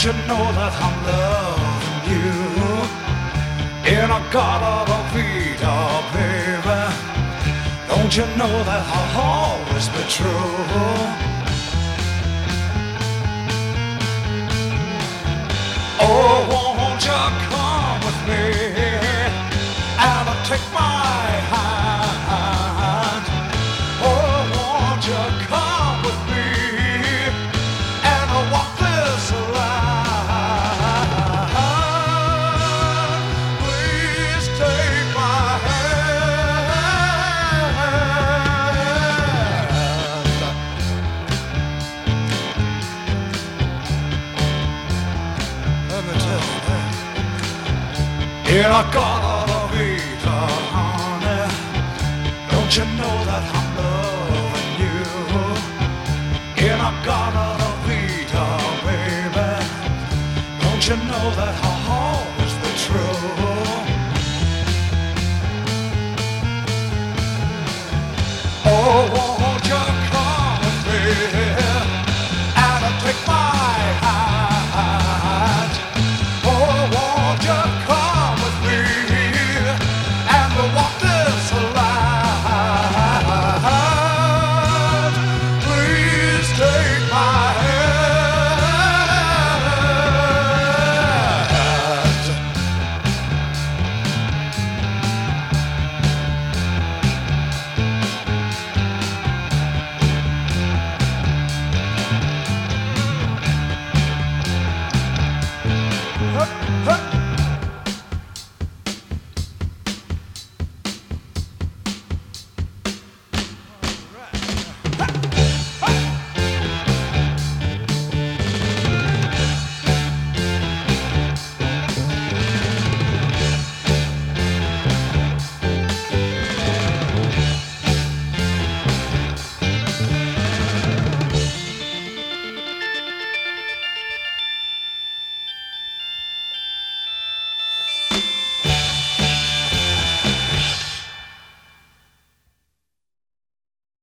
you know that I'm loving you? In a God of Vida, baby. Don't you know that I'll always be true? Oh, won't you come with me and take my hand? Oh, won't you come with me and walk this line? Please take my hand. Let me tell you that. In a God of Vida, honey, don't you know that I'm loving you? In a God of Vida, baby, don't you know that I'll always be true? Oh,